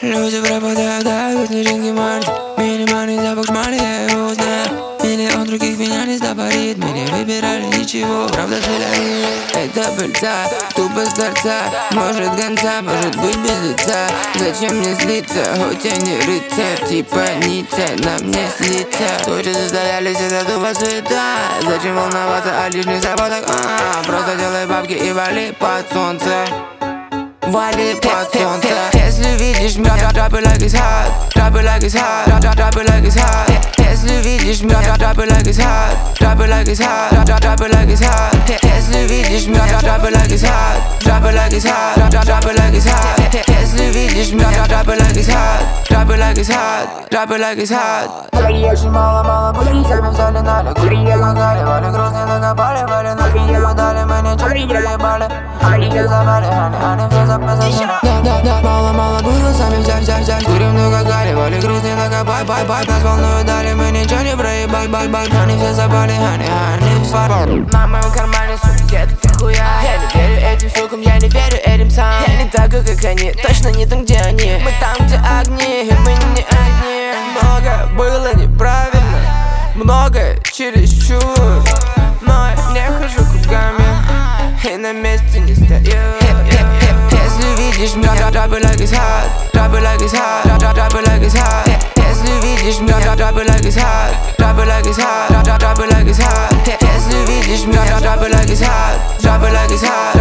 Люди пропадают, да, как снежинки Марти. Минимальный запах шмали, я его узнаю. Миллион других меня не стопорит. Мы не выбирали ничего, правда целяет. Это пыльца, тупо с торца. Может гонца, может быть без лица. Зачем мне злиться, хоть я не рыцарь. Типа Ницше, на мне слиться. Тоже застоялись, это тупо суета. Зачем волноваться о лишних заботах? Просто делай бабки и вали под солнце. Вали под солнце. Если видишь меня, drop it like it's hot. Drop it like it's hot. Drop it like it's hot. Если видишь меня, drop it like it's hot. Drop it like it's hot. Drop it like it's hot. Если видишь меня, drop it like it's hot. Drop it like it's hot. Drop it like it's hot. Если видишь меня, drop it like it's hot. Drop it like it's hot. Drop it like it's hot. Курей очень мало, курей сами взяли нале. Курей гангали, вали грустно накопали. Вали на фине дали, мы ничего не проебали. Они все забали, они все записали. Да, мало было, сами взять. Курим много гари, вали грустно накопай. Бай, нас волнуют дали, мы ничего не проебали. Они все забали, они фарбали. На моем кармане сумки, это хуя. Я не верю этим сукам, я не верю этим сам. Я не такой, как они, точно не там, где они. Мы там, где огни, мы не одни. Много было неправильно, много чересчур. Но я не хожу кругами и на месте не стою. Если видишь меня, drop it like it's hot. Drop it like it's hot. Drop it like it's hot. Если видишь меня, drop it like it's hot. Drop it like it's hot. Drop it like it's hot. Если видишь меня, drop it like it's hot. Drop it like it's hot.